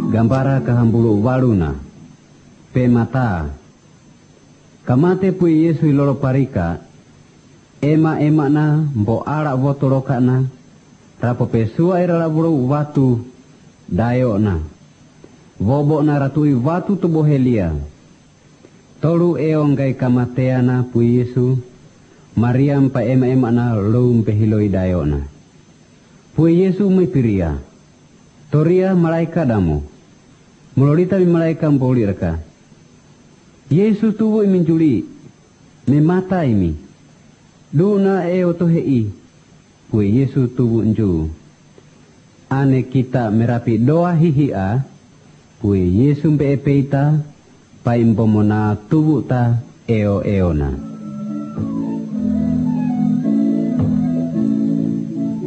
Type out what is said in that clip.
gambara kahambulu waluna pe mata kamate pui Yesu ilolo parika ema na mbo ala botoloka na rapo pesua ira laburu watu dayo na bobo na ratui watu tubohelia tolu eonggai kamateana pui Yesu Mariam pa ema na lum pehiloi dayo na pui Yesu mipiria toria malaika damu mulorita mi malaika mboli raka Yesus tubuh minjuli me mata imi duna otohei pui Yesus tubuh nju ane kita merapi doa hihia pui Yesus be epeita pa imbomona tubuh ta eona